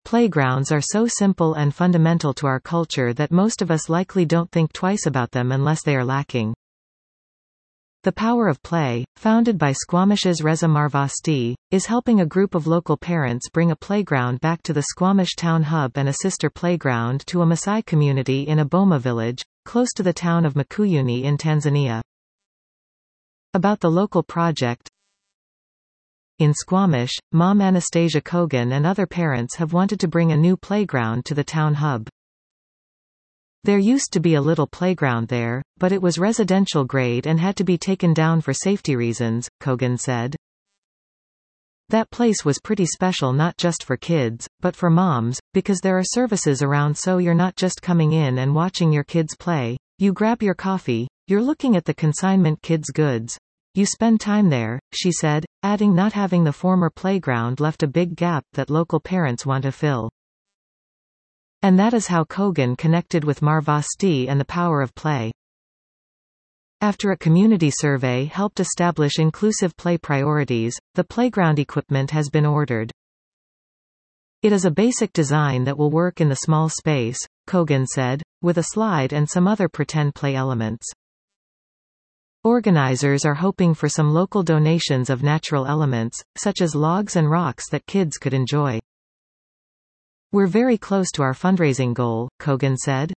Playgrounds are so simple and fundamental to our culture that most of us likely don't think twice about them unless they are lacking. The Power of Play, founded by Squamish's Reza Marvasti, is helping a group of local parents bring a playground back to the Squamish Town Hub and a sister playground to a Maasai community in a Boma village, close to the town of Mikuyuni in Tanzania. About the local project: in Squamish, Mom Anastasia Kogan and other parents have wanted to bring a new playground to the town hub. There used to be a little playground there, but it was residential grade and had to be taken down for safety reasons, Kogan said. That place was pretty special not just for kids, but for moms, because there are services around, so you're not just coming in and watching your kids play. You grab your coffee, you're looking at the consignment kids' goods. You spend time there, she said, adding not having the former playground left a big gap that local parents want to fill. And that is how Kogan connected with Marvasti and the Power of Play. After a community survey helped establish inclusive play priorities, the playground equipment has been ordered. It is a basic design that will work in the small space, Kogan said, with a slide and some other pretend play elements. Organizers are hoping for some local donations of natural elements, such as logs and rocks that kids could enjoy. We're very close to our fundraising goal, Kogan said.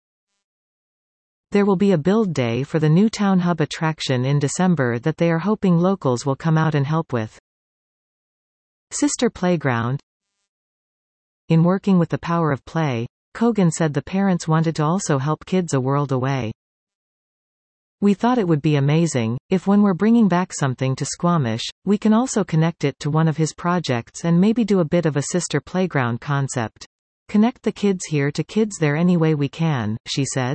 There will be a build day for the new Town Hub attraction in December that they are hoping locals will come out and help with. Sister Playground. In working with the Power of Play, Kogan said the parents wanted to also help kids a world away. We thought it would be amazing, if when we're bringing back something to Squamish, we can also connect it to one of his projects and maybe do a bit of a sister playground concept. Connect the kids here to kids there any way we can, she said.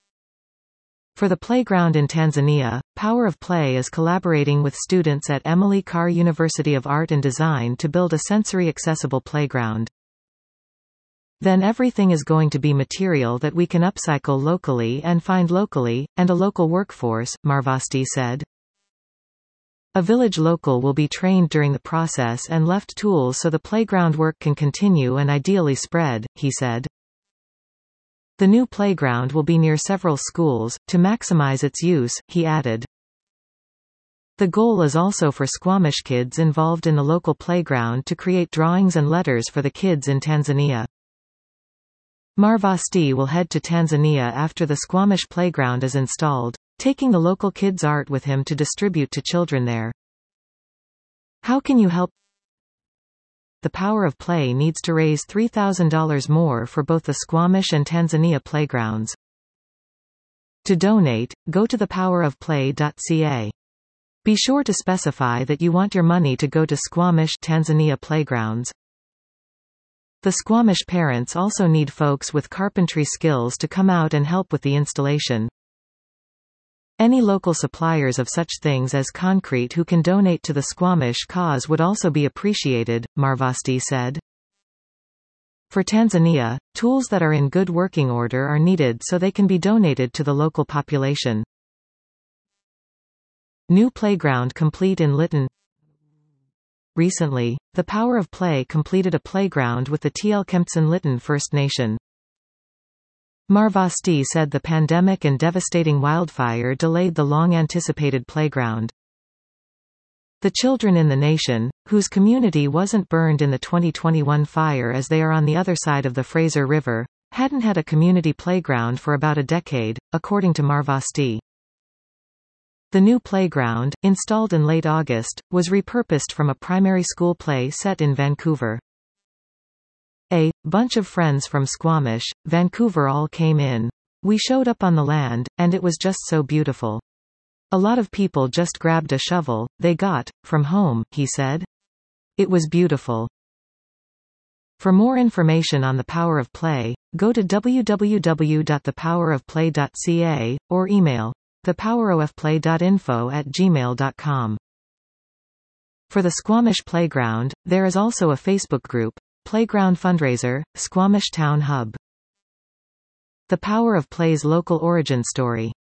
For the playground in Tanzania, Power of Play is collaborating with students at Emily Carr University of Art and Design to build a sensory-accessible playground. Then everything is going to be material that we can upcycle locally and find locally, and a local workforce, Marvasti said. A village local will be trained during the process and left tools so the playground work can continue and ideally spread, he said. The new playground will be near several schools, to maximize its use, he added. The goal is also for Squamish kids involved in the local playground to create drawings and letters for the kids in Tanzania. Marvasti will head to Tanzania after the Squamish playground is installed, taking the local kids' art with him to distribute to children there. How can you help? The Power of Play needs to raise $3,000 more for both the Squamish and Tanzania playgrounds. To donate, go to thepowerofplay.ca. Be sure to specify that you want your money to go to Squamish, Tanzania playgrounds. The Squamish parents also need folks with carpentry skills to come out and help with the installation. Any local suppliers of such things as concrete who can donate to the Squamish cause would also be appreciated, Marvasti said. For Tanzania, tools that are in good working order are needed so they can be donated to the local population. New playground complete in Lytton. Recently, the Power of Play completed a playground with the Tjelkemptsen Lytton First Nation. Marvasti said the pandemic and devastating wildfire delayed the long-anticipated playground. The children in the nation, whose community wasn't burned in the 2021 fire as they are on the other side of the Fraser River, hadn't had a community playground for about a decade, according to Marvasti. The new playground, installed in late August, was repurposed from a primary school play set in Vancouver. A bunch of friends from Squamish, Vancouver all came in. We showed up on the land, and it was just so beautiful. A lot of people just grabbed a shovel they got from home, he said. It was beautiful. For more information on the Power of Play, go to www.thepowerofplay.ca, or email thepowerofplay.info@gmail.com. For the Squamish Playground, there is also a Facebook group, Playground Fundraiser, Squamish Town Hub. The Power of Play's local origin story.